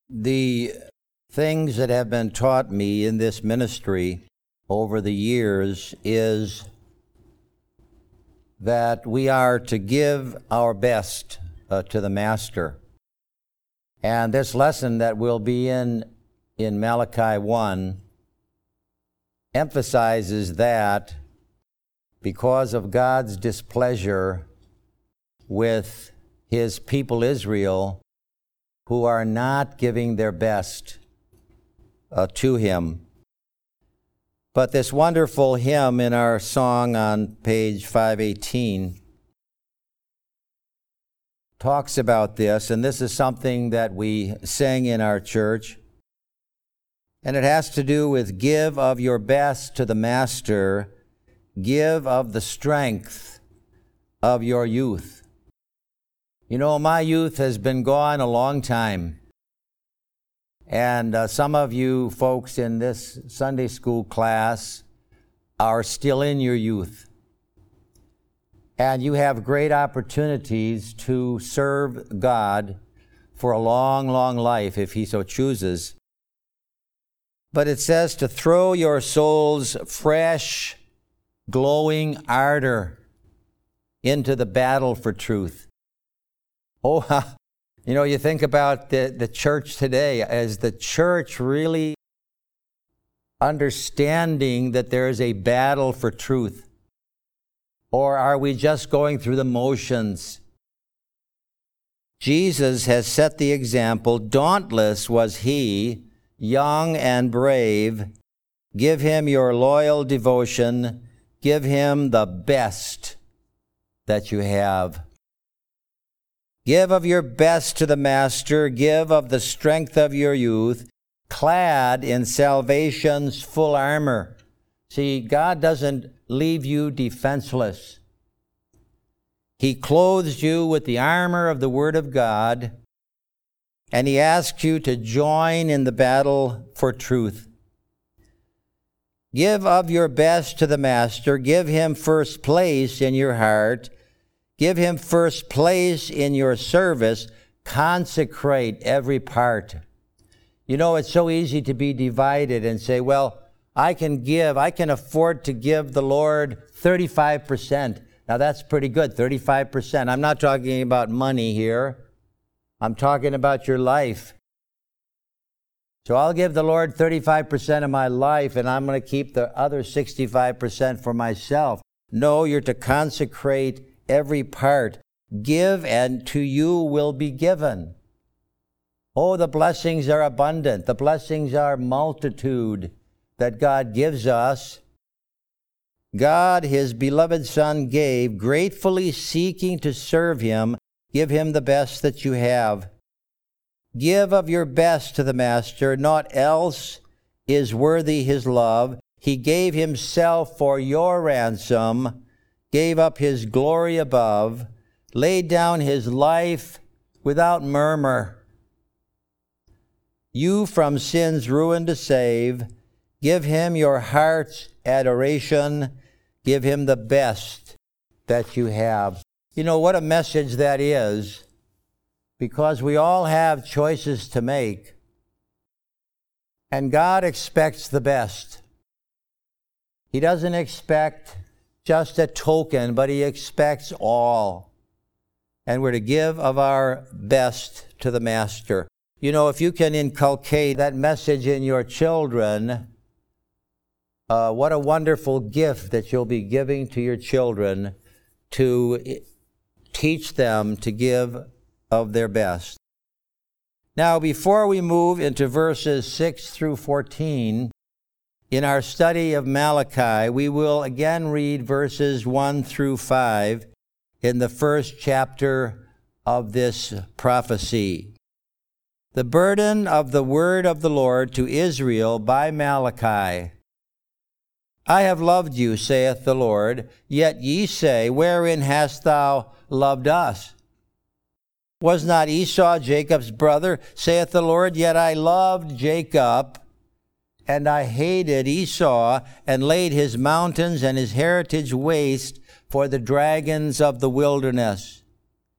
The things that have been taught me in this ministry over the years is that we are to give our best to the Master. And this lesson that we'll be in Malachi 1 emphasizes that because of God's displeasure with his people Israel, who are not giving their best to him. But this wonderful hymn in our song on page 518 talks about this, and this is something that we sing in our church. And it has to do with give of your best to the Master, give of the strength of your youth. You know, my youth has been gone a long time. And some of you folks in this Sunday school class are still in your youth. And you have great opportunities to serve God for a long, long life if he so chooses. But it says to throw your soul's fresh, glowing ardor into the battle for truth. Oh, you know, you think about the church today. Is the church really understanding that there is a battle for truth? Or are we just going through the motions? Jesus has set the example. Dauntless was he, young and brave. Give him your loyal devotion. Give him the best that you have. Give of your best to the Master. Give of the strength of your youth, clad in salvation's full armor. See, God doesn't leave you defenseless. He clothes you with the armor of the Word of God, and he asks you to join in the battle for truth. Give of your best to the Master. Give him first place in your heart. Give him first place in your service. Consecrate every part. You know, it's so easy to be divided and say, well, I can afford to give the Lord 35%. Now that's pretty good, 35%. I'm not talking about money here. I'm talking about your life. So I'll give the Lord 35% of my life, and I'm going to keep the other 65% for myself. No, you're to consecrate every part. Give, and to you will be given. Oh, the blessings are abundant. The blessings are multitude that God gives us. God, his beloved Son, gave, gratefully seeking to serve him. Give him the best that you have. Give of your best to the Master. Naught else is worthy his love. He gave himself for your ransom, gave up his glory above, laid down his life without murmur. You from sin's ruin to save, give him your heart's adoration, give him the best that you have. You know what a message that is, because we all have choices to make, and God expects the best. He doesn't expect just a token, but he expects all. And we're to give of our best to the Master. You know, if you can inculcate that message in your children, what a wonderful gift that you'll be giving to your children to teach them to give of their best. Now, before we move into verses 6 through 14, in our study of Malachi, we will again read verses 1 through 5 in the first chapter of this prophecy. The burden of the word of the Lord to Israel by Malachi. I have loved you, saith the Lord, yet ye say, wherein hast thou loved us? Was not Esau Jacob's brother, saith the Lord, yet I loved Jacob, and I hated Esau, and laid his mountains and his heritage waste for the dragons of the wilderness.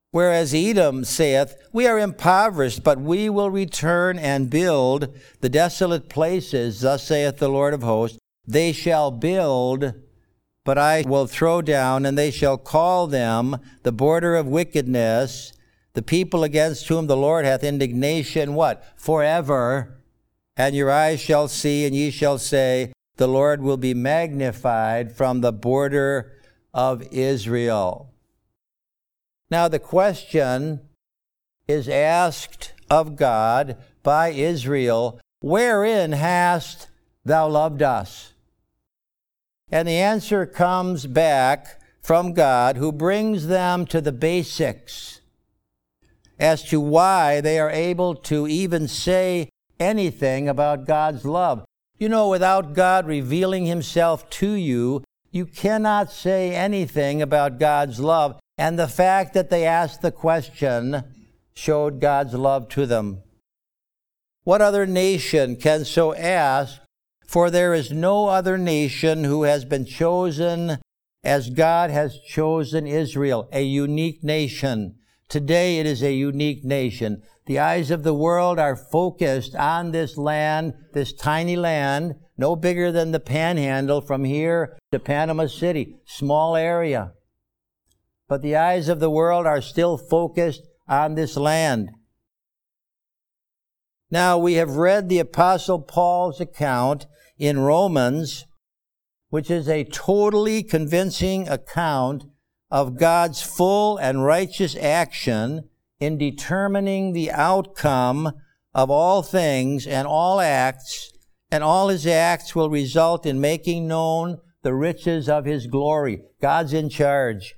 Whereas Edom saith, We are impoverished, but we will return and build the desolate places. Thus saith the Lord of hosts, They shall build, but I will throw down, and they shall call them the border of wickedness, the people against whom the Lord hath indignation, what? Forever. And your eyes shall see, and ye shall say, The Lord will be magnified from the border of Israel. Now the question is asked of God by Israel, Wherein hast thou loved us? And the answer comes back from God, who brings them to the basics as to why they are able to even say anything about God's love. You know, without God revealing himself to you, you cannot say anything about God's love. And the fact that they asked the question showed God's love to them. What other nation can so ask? For there is no other nation who has been chosen as God has chosen Israel, a unique nation. Today it is a unique nation. The eyes of the world are focused on this land, this tiny land, no bigger than the Panhandle from here to Panama City, small area. But the eyes of the world are still focused on this land. Now, we have read the Apostle Paul's account in Romans, which is a totally convincing account of God's full and righteous action in determining the outcome of all things and all acts, and all his acts will result in making known the riches of his glory. God's in charge.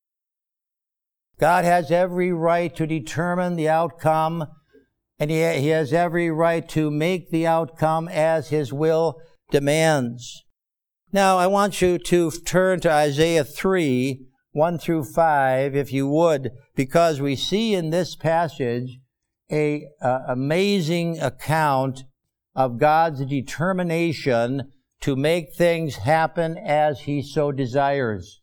God has every right to determine the outcome, and he has every right to make the outcome as his will demands. Now, I want you to turn to Isaiah 3, 1 through 5, if you would, because we see in this passage an amazing account of God's determination to make things happen as he so desires.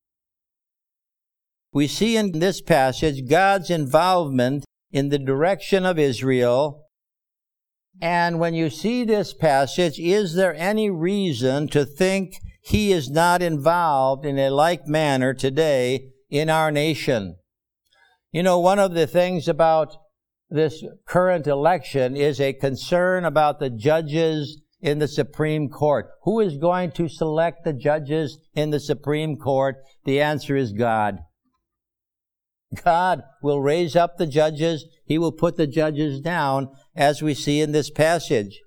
We see in this passage God's involvement in the direction of Israel. And when you see this passage, is there any reason to think he is not involved in a like manner today in our nation? You know, one of the things about this current election is a concern about the judges in the Supreme Court. Who is going to select the judges in the Supreme Court? The answer is God. God will raise up the judges. He will put the judges down, as we see in this passage.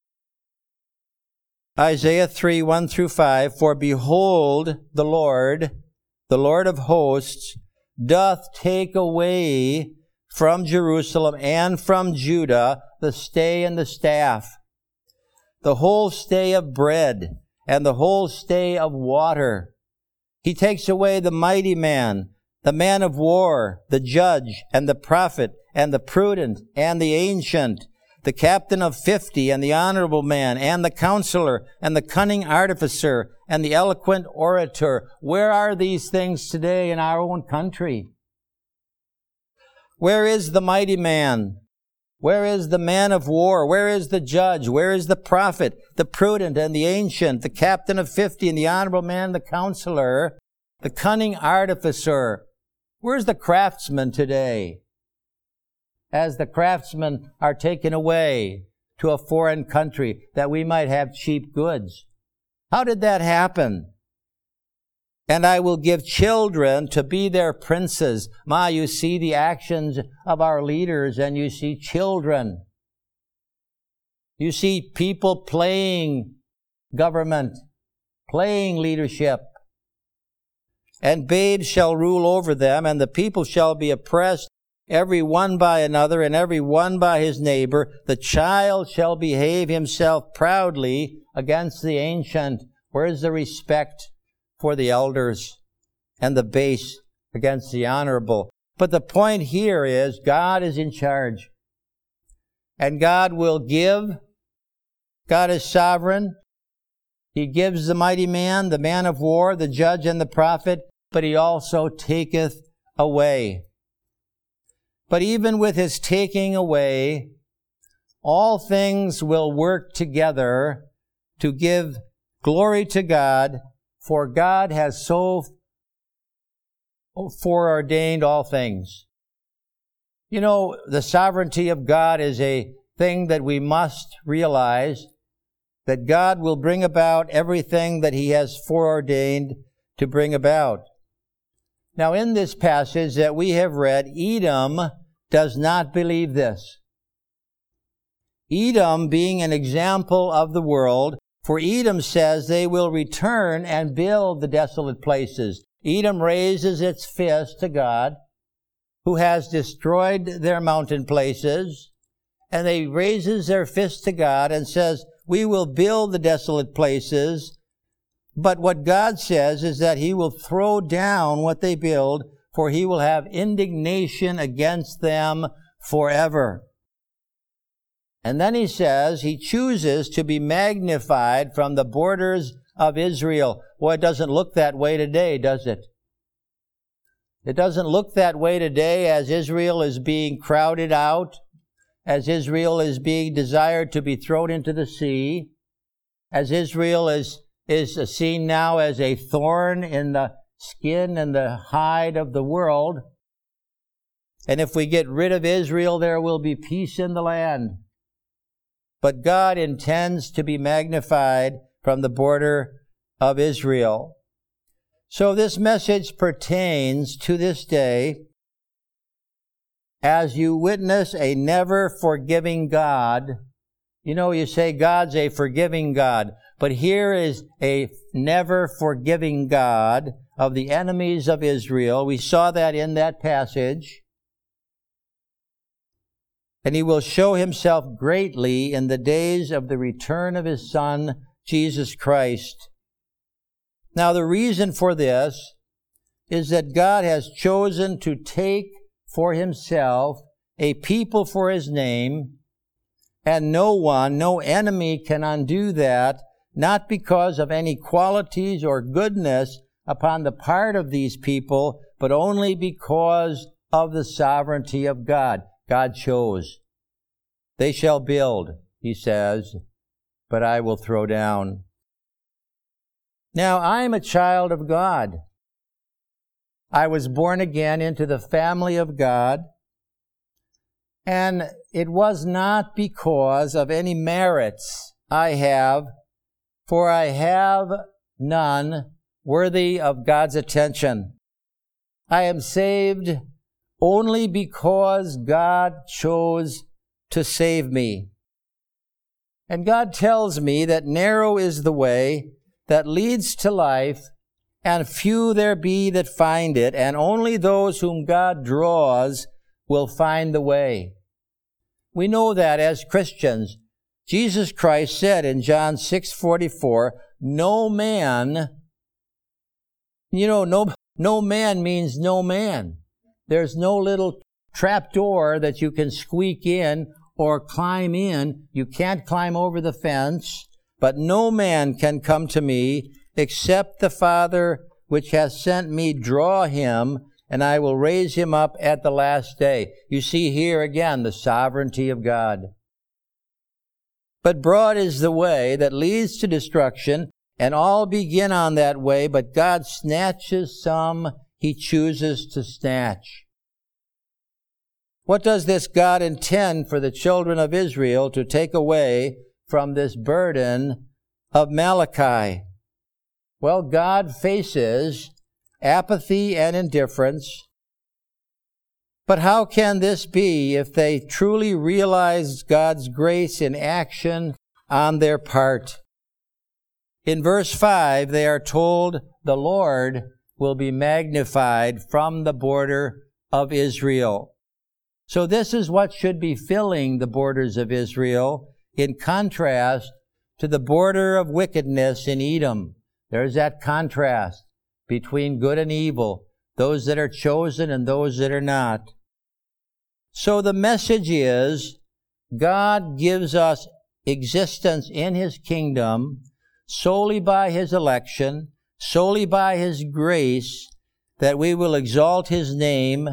Isaiah 3, 1 through 5, For behold, the Lord of hosts, doth take away from Jerusalem and from Judah the stay and the staff, the whole stay of bread, and the whole stay of water. He takes away the mighty man, the man of war, the judge, and the prophet, and the prudent, and the ancient, the captain of 50, and the honorable man, and the counselor, and the cunning artificer, and the eloquent orator. Where are these things today in our own country? Where is the mighty man? Where is the man of war? Where is the judge? Where is the prophet, the prudent, and the ancient, the captain of 50, and the honorable man, the counselor, the cunning artificer? Where's the craftsman today? As the craftsmen are taken away to a foreign country that we might have cheap goods. How did that happen? And I will give children to be their princes. You see the actions of our leaders and you see children. You see people playing government, playing leadership. And babes shall rule over them, and the people shall be oppressed, every one by another, and every one by his neighbor. The child shall behave himself proudly against the ancient. Where is the respect for the elders? And the base against the honorable. But the point here is God is in charge. And God will give. God is sovereign. He gives the mighty man, the man of war, the judge, and the prophet, but he also taketh away. But even with his taking away, all things will work together to give glory to God, for God has so foreordained all things. You know, the sovereignty of God is a thing that we must realize, that God will bring about everything that he has foreordained to bring about. Now, in this passage that we have read, Edom does not believe this. Edom being an example of the world, for Edom says they will return and build the desolate places. Edom raises its fist to God, who has destroyed their mountain places, and they raises their fist to God and says, we will build the desolate places. But what God says is that he will throw down what they build, for he will have indignation against them forever. And then he says he chooses to be magnified from the borders of Israel. Well, it doesn't look that way today, does it? It doesn't look that way today as Israel is being crowded out, as Israel is being desired to be thrown into the sea, as Israel is seen now as a thorn in the skin and the hide of the world. And if we get rid of Israel, there will be peace in the land. But God intends to be magnified from the border of Israel. So this message pertains to this day as you witness a never forgiving God. You know, you say God's a forgiving God, but here is a never forgiving God of the enemies of Israel. We saw that in that passage. And he will show himself greatly in the days of the return of his Son, Jesus Christ. Now, the reason for this is that God has chosen to take for himself a people for his name, and no enemy can undo that, not because of any qualities or goodness upon the part of these people, but only because of the sovereignty of God. God chose. They shall build, he says, but I will throw down. Now, I am a child of God. I was born again into the family of God, and it was not because of any merits I have, for I have none worthy of God's attention. I am saved only because God chose to save me. And God tells me that narrow is the way that leads to life, and few there be that find it, and only those whom God draws will find the way. We know that as Christians. Jesus Christ said in John 6:44, no man, no man means no man. There's no little trap door that you can squeak in or climb in. You can't climb over the fence. But no man can come to me except the Father which has sent me draw him, and I will raise him up at the last day. You see here again the sovereignty of God. But broad is the way that leads to destruction, and all begin on that way, but God snatches some he chooses to snatch. What does this God intend for the children of Israel to take away from this burden of Malachi? Well, God faces apathy and indifference. But how can this be if they truly realize God's grace in action on their part? In verse 5, they are told the Lord will be magnified from the border of Israel. So this is what should be filling the borders of Israel, in contrast to the border of wickedness in Edom. There's that contrast between good and evil, those that are chosen and those that are not. So the message is, God gives us existence in his kingdom solely by his election, solely by his grace, that we will exalt his name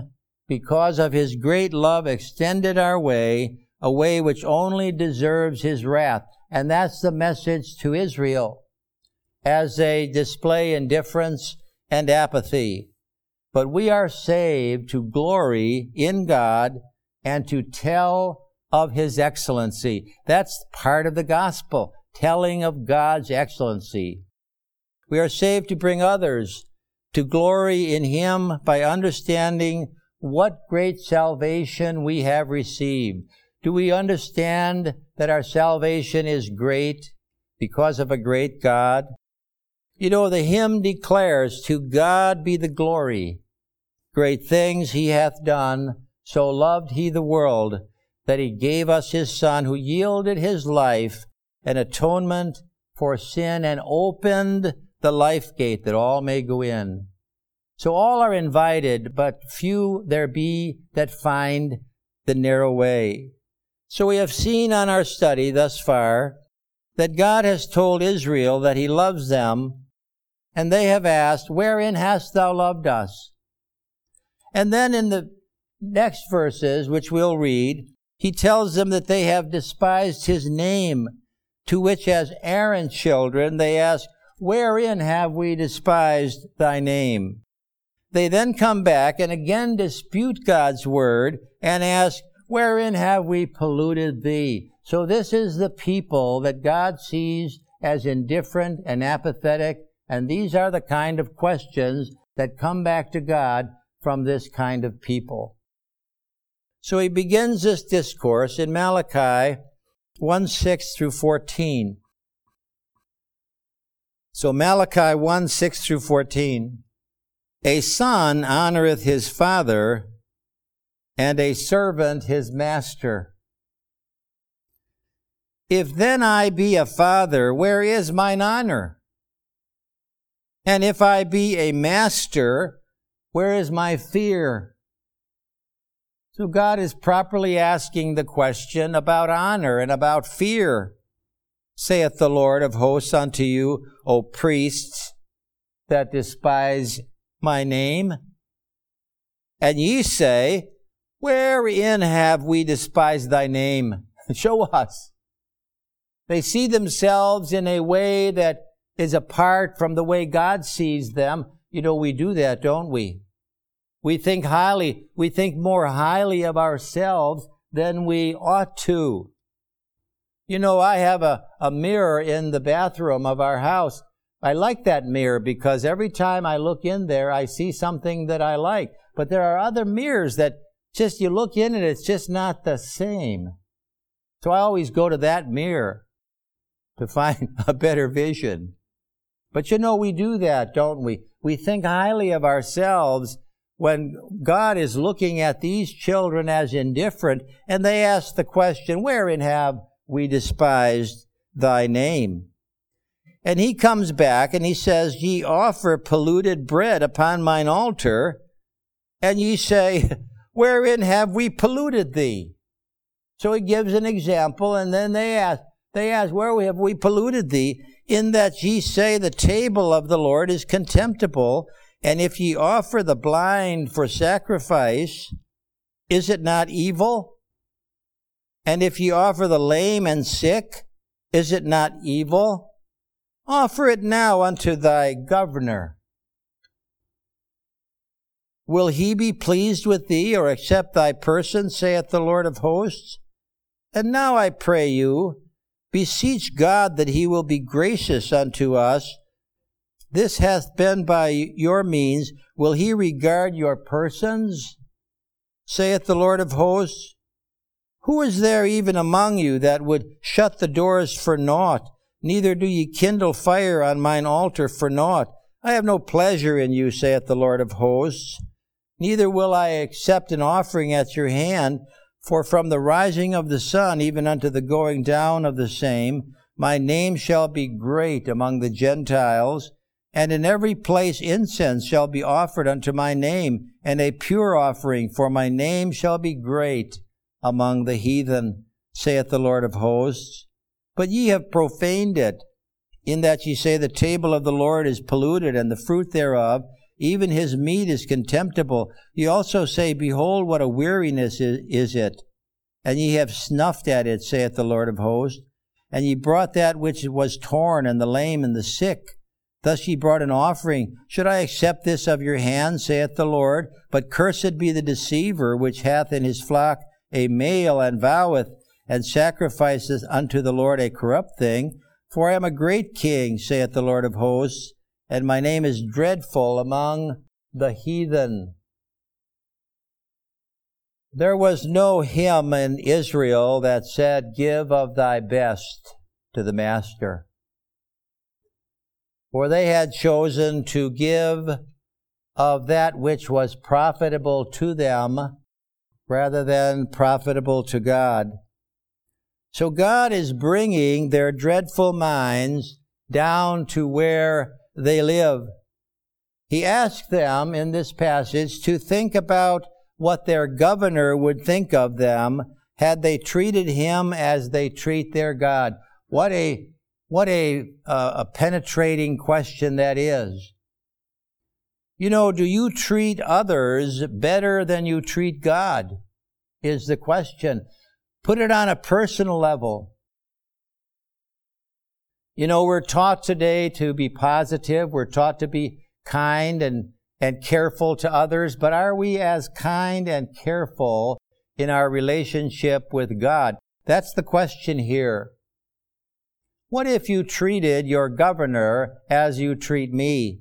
because of his great love, extended our way, a way which only deserves his wrath. And that's the message to Israel as they display indifference and apathy. But we are saved to glory in God and to tell of his excellency. That's part of the gospel, telling of God's excellency. We are saved to bring others to glory in him by understanding what great salvation we have received. Do we understand that our salvation is great because of a great God? You know, the hymn declares, "To God be the glory. Great things he hath done. So loved he the world, that he gave us his Son, who yielded his life an atonement for sin and opened the life gate that all may go in." So all are invited, but few there be that find the narrow way. So we have seen on our study thus far that God has told Israel that he loves them, and they have asked, "Wherein hast thou loved us?" And then in the next verses, which we'll read, he tells them that they have despised his name, to which as Aaron's children they ask, "Wherein have we despised thy name?" They then come back and again dispute God's word and ask, "Wherein have we polluted thee?" So this is the people that God sees as indifferent and apathetic, and these are the kind of questions that come back to God from this kind of people. So he begins this discourse in Malachi 1:6 through 14. So Malachi 1:6 through 14. "A son honoreth his father, and a servant his master. If then I be a father, where is mine honor? And if I be a master, where is my fear?" So God is properly asking the question about honor and about fear. "Saith the Lord of hosts unto you, O priests that despise my name. And ye say, Wherein have we despised thy name?" Show us. They see themselves in a way that is apart from the way God sees them. You know, we do that, don't we? We think more highly of ourselves than we ought to. You know, I have a mirror in the bathroom of our house. I like that mirror because every time I look in there, I see something that I like. But there are other mirrors that just you look in and it's just not the same. So I always go to that mirror to find a better vision. But you know, we do that, don't we? We think highly of ourselves when God is looking at these children as indifferent, and they ask the question, "Wherein have we despised thy name?" And he comes back and he says, "Ye offer polluted bread upon mine altar, and ye say, Wherein have we polluted thee?" So he gives an example, and then they ask, "Where have we polluted thee? In that ye say the table of the Lord is contemptible, and if ye offer the blind for sacrifice, is it not evil? And if ye offer the lame and sick, is it not evil? Offer it now unto thy governor. Will he be pleased with thee, or accept thy person, saith the Lord of hosts? And now I pray you, beseech God that he will be gracious unto us. This hath been by your means. Will he regard your persons, saith the Lord of hosts? Who is there even among you that would shut the doors for naught? Neither do ye kindle fire on mine altar for naught. I have no pleasure in you, saith the Lord of hosts. Neither will I accept an offering at your hand, for from the rising of the sun even unto the going down of the same, my name shall be great among the Gentiles, and in every place incense shall be offered unto my name, and a pure offering, for my name shall be great among the heathen, saith the Lord of hosts. But ye have profaned it, in that ye say the table of the Lord is polluted, and the fruit thereof, Even his meat is contemptible. Ye also say, Behold, what a weariness is it. And ye have snuffed at it, saith the Lord of hosts. And ye brought that which was torn, and the lame, and the sick. Thus ye brought an offering. Should I accept this of your hand, saith the Lord? But cursed be the deceiver, which hath in his flock a male, and voweth, and sacrificeth unto the Lord a corrupt thing. For I am a great king, saith the Lord of hosts, and my name is dreadful among the heathen. There was no hymn in Israel that said, Give of thy best to the master. For they had chosen to give of that which was profitable to them rather than profitable to God. So God is bringing their dreadful minds down to where they live. He asked them in this passage to think about what their governor would think of them had they treated him as they treat their God. What a penetrating question that is. You know, do you treat others better than you treat God? Is the question. Put it on a personal level. You know, we're taught today to be positive. We're taught to be kind and careful to others. But are we as kind and careful in our relationship with God? That's the question here. What if you treated your governor as you treat me?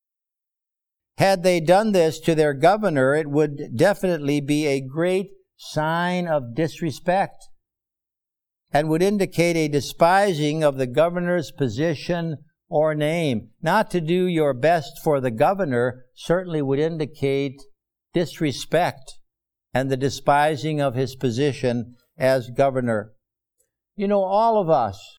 Had they done this to their governor, it would definitely be a great sign of disrespect and would indicate a despising of the governor's position or name. Not to do your best for the governor certainly would indicate disrespect and the despising of his position as governor. You know, all of us,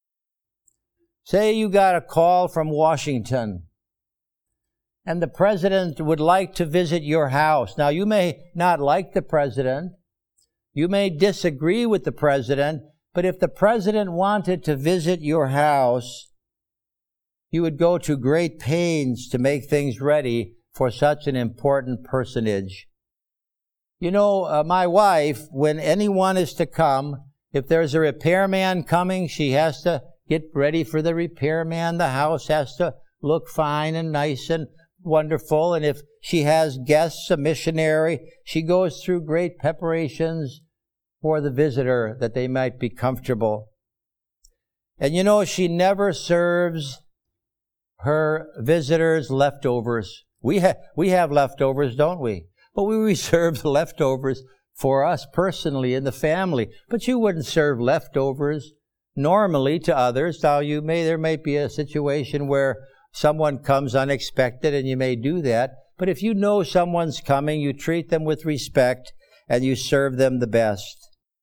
say you got a call from Washington and the president would like to visit your house. Now, you may not like the president. You may disagree with the president, but if the president wanted to visit your house, you would go to great pains to make things ready for such an important personage. You know, my wife, when anyone is to come, if there's a repairman coming, she has to get ready for the repairman. The house has to look fine and nice and wonderful. And if she has guests, a missionary, she goes through great preparations for the visitor that they might be comfortable. And you know, she never serves her visitors leftovers. We have leftovers, don't we? But we reserve the leftovers for us personally in the family. But you wouldn't serve leftovers normally to others. Now, there may be a situation where someone comes unexpected and you may do that. But if you know someone's coming, you treat them with respect and you serve them the best.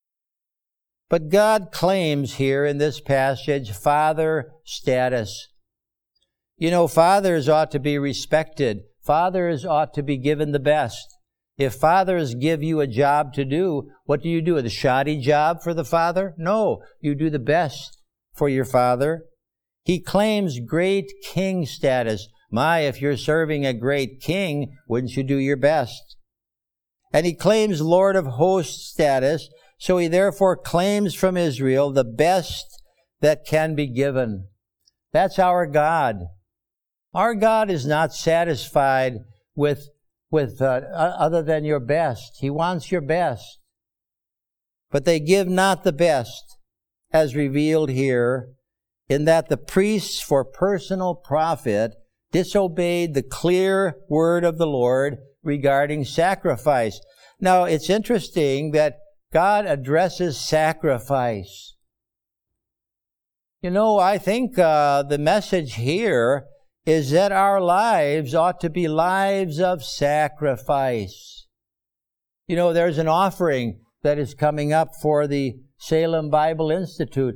But God claims here in this passage father status. You know, fathers ought to be respected. Fathers ought to be given the best. If fathers give you a job to do, what do you do? The shoddy job for the father? No, you do the best for your father. He claims great king status. My, if you're serving a great king, wouldn't you do your best? And he claims Lord of hosts status, so he therefore claims from Israel the best that can be given. That's our God. Our God is not satisfied with other than your best. He wants your best. But they give not the best, as revealed here, in that the priests for personal profit disobeyed the clear word of the Lord regarding sacrifice. Now, it's interesting that God addresses sacrifice. You know, I think the message here is that our lives ought to be lives of sacrifice. You know, there's an offering that is coming up for the Salem Bible Institute.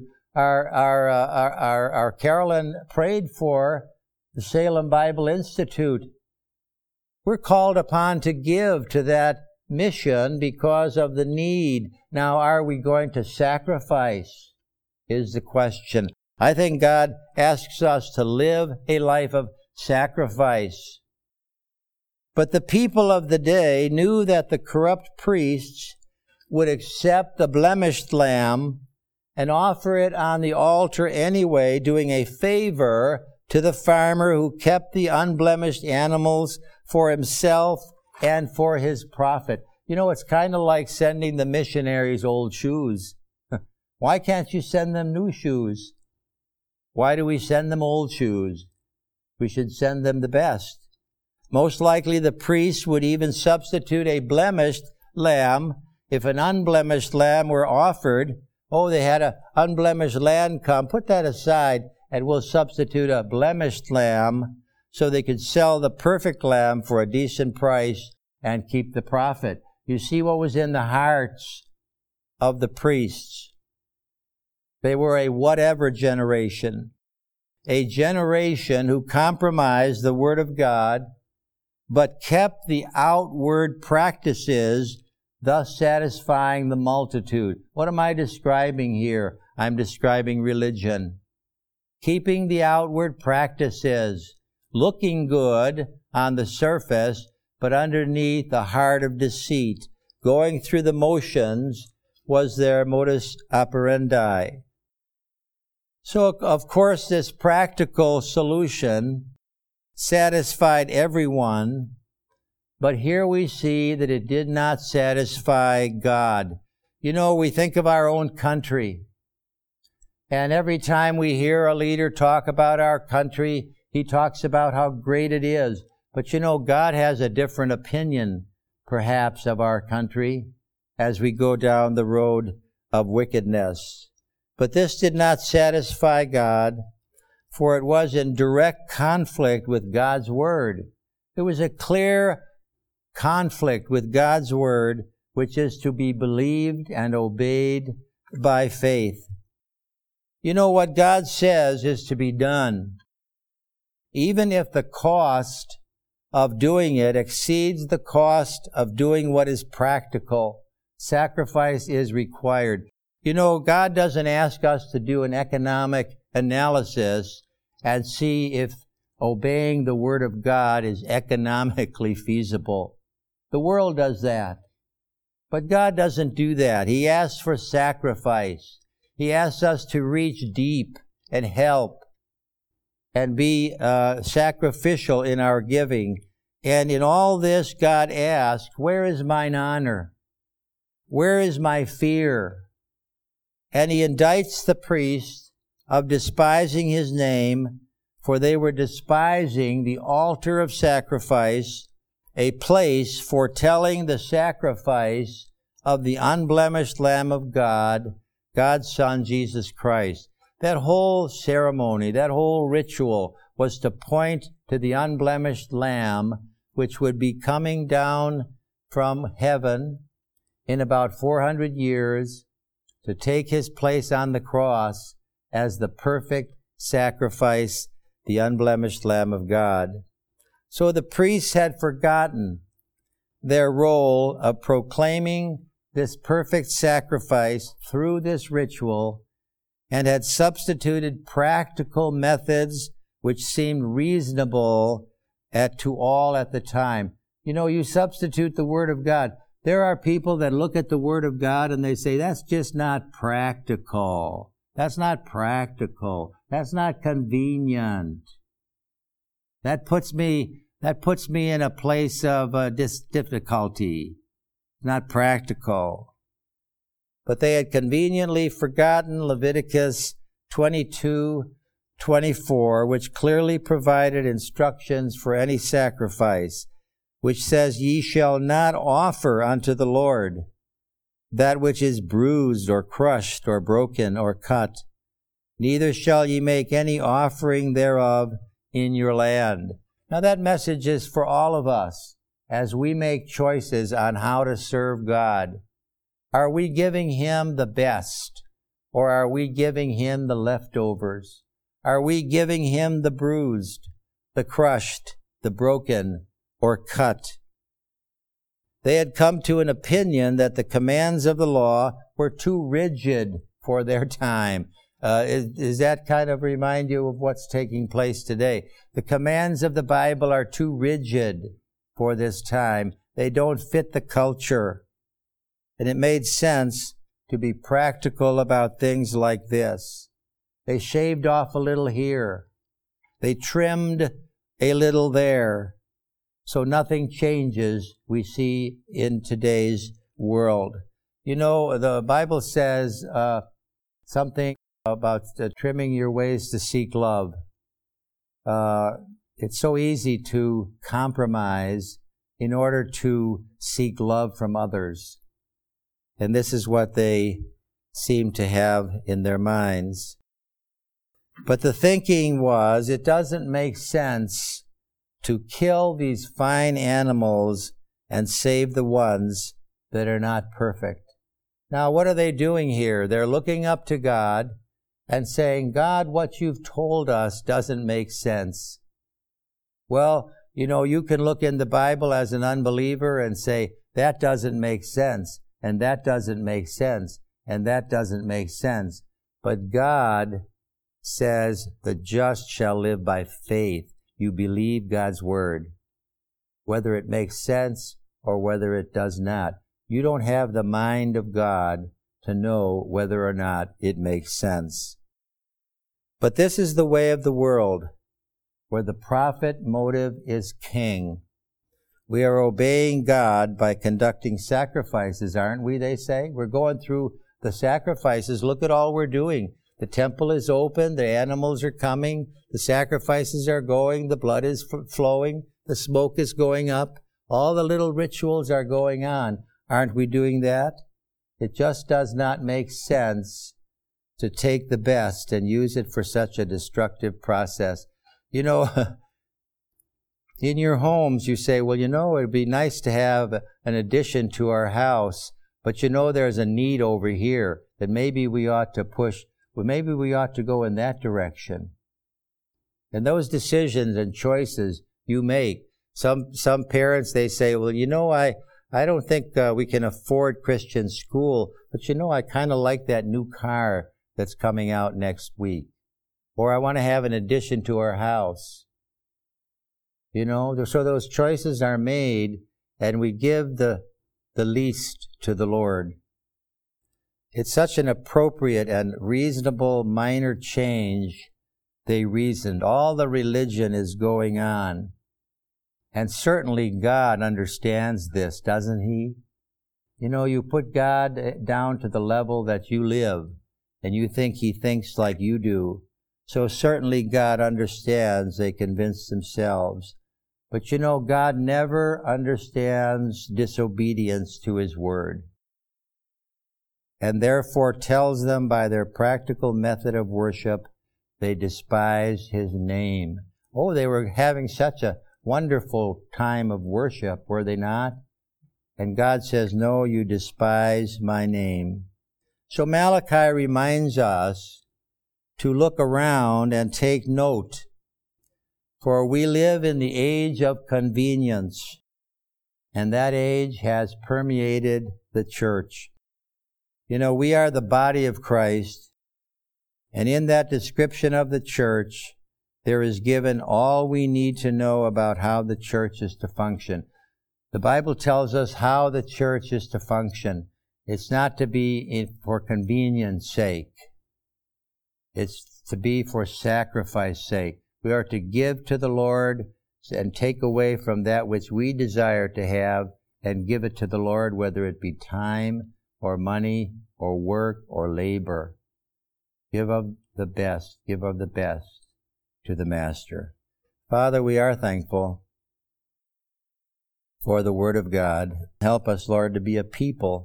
Our Carolyn prayed for the Salem Bible Institute. We're called upon to give to that mission because of the need. Now, are we going to sacrifice? Is the question. I think God asks us to live a life of sacrifice. But the people of the day knew that the corrupt priests would accept the blemished lamb and offer it on the altar anyway, doing a favor to the farmer who kept the unblemished animals for himself and for his profit. You know, it's kind of like sending the missionaries old shoes. Why can't you send them new shoes? Why do we send them old shoes? We should send them the best. Most likely the priests would even substitute a blemished lamb. If an unblemished lamb were offered, they had an unblemished lamb come, put that aside, and we'll substitute a blemished lamb so they could sell the perfect lamb for a decent price and keep the profit. You see what was in the hearts of the priests. They were a whatever generation, a generation who compromised the Word of God, but kept the outward practices, thus satisfying the multitude. What am I describing here? I'm describing religion. Keeping the outward practices, looking good on the surface, but underneath the heart of deceit. Going through the motions was their modus operandi. So, of course, this practical solution satisfied everyone, but here we see that it did not satisfy God. You know, we think of our own country, and every time we hear a leader talk about our country, he talks about how great it is. But you know, God has a different opinion, perhaps, of our country as we go down the road of wickedness. But this did not satisfy God, for it was in direct conflict with God's Word. It was a clear conflict with God's Word, which is to be believed and obeyed by faith. You know, what God says is to be done, even if the cost of doing it exceeds the cost of doing what is practical. Sacrifice is required. You know, God doesn't ask us to do an economic analysis and see if obeying the Word of God is economically feasible. The world does that. But God doesn't do that. He asks for sacrifice. He asks us to reach deep and help and be sacrificial in our giving. And in all this, God asks, where is mine honor? Where is my fear? And he indicts the priests of despising his name, for they were despising the altar of sacrifice, a place foretelling the sacrifice of the unblemished Lamb of God, God's Son, Jesus Christ. That whole ceremony, that whole ritual was to point to the unblemished Lamb, which would be coming down from heaven in about 400 years to take his place on the cross as the perfect sacrifice, the unblemished Lamb of God. So the priests had forgotten their role of proclaiming this perfect sacrifice through this ritual and had substituted practical methods which seemed reasonable to all at the time. You know, you substitute the Word of God. There are people that look at the Word of God and they say, that's just not practical. That's not practical. That's not convenient. That puts me in a place of difficulty. Not practical. But they had conveniently forgotten Leviticus 22:24, which clearly provided instructions for any sacrifice, which says, ye shall not offer unto the Lord that which is bruised or crushed or broken or cut, neither shall ye make any offering thereof in your land. Now that message is for all of us as we make choices on how to serve God. Are we giving Him the best, or are we giving Him the leftovers? Are we giving Him the bruised, the crushed, the broken, or cut? They had come to an opinion that the commands of the law were too rigid for their time. Does that kind of remind you of what's taking place today? The commands of the Bible are too rigid for this time. They don't fit the culture. And it made sense to be practical about things like this. They shaved off a little here. They trimmed a little there. So nothing changes, we see, in today's world. You know, the Bible says something about trimming your ways to seek love. It's so easy to compromise in order to seek love from others. And this is what they seem to have in their minds. But the thinking was, it doesn't make sense to kill these fine animals and save the ones that are not perfect. Now, what are they doing here? They're looking up to God and saying, God, what you've told us doesn't make sense. Well, you know, you can look in the Bible as an unbeliever and say, that doesn't make sense, and that doesn't make sense, and that doesn't make sense. But God says, the just shall live by faith. You believe God's word, whether it makes sense or whether it does not. You don't have the mind of God to know whether or not it makes sense. But this is the way of the world, where the profit motive is king. We are obeying God by conducting sacrifices, aren't we, they say? We're going through the sacrifices. Look at all we're doing. The temple is open, the animals are coming, the sacrifices are going, the blood is flowing, the smoke is going up. All the little rituals are going on. Aren't we doing that? It just does not make sense to take the best and use it for such a destructive process. You know, in your homes you say, well, you know, it'd be nice to have an addition to our house, but you know there's a need over here that maybe we ought to push. Well, maybe we ought to go in that direction. And those decisions and choices you make. Some parents, they say, well, you know, I don't think we can afford Christian school, but you know, I kind of like that new car that's coming out next week. Or I want to have an addition to our house. You know, so those choices are made, and we give the least to the Lord. It's such an appropriate and reasonable minor change, they reasoned. All the religion is going on. And certainly God understands this, doesn't He? You know, you put God down to the level that you live, and you think He thinks like you do. So certainly God understands, they convince themselves. But you know, God never understands disobedience to His word, and therefore tells them by their practical method of worship, they despise His name. Oh, they were having such a wonderful time of worship, were they not? And God says, no, you despise my name. So Malachi reminds us to look around and take note, for we live in the age of convenience, and that age has permeated the church. You know, we are the body of Christ, and in that description of the church, there is given all we need to know about how the church is to function. The Bible tells us how the church is to function. It's not to be for convenience sake. It's to be for sacrifice sake. We are to give to the Lord and take away from that which we desire to have and give it to the Lord, whether it be time or money or work or labor. Give of the best to the Master. Father, we are thankful for the Word of God. Help us, Lord, to be a people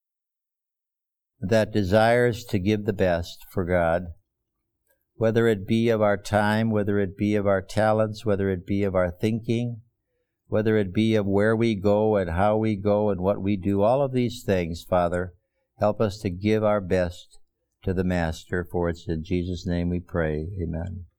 that desires to give the best for God, whether it be of our time, whether it be of our talents, whether it be of our thinking, whether it be of where we go and how we go and what we do. All of these things, Father, help us to give our best to the Master, for it's in Jesus' name we pray. Amen.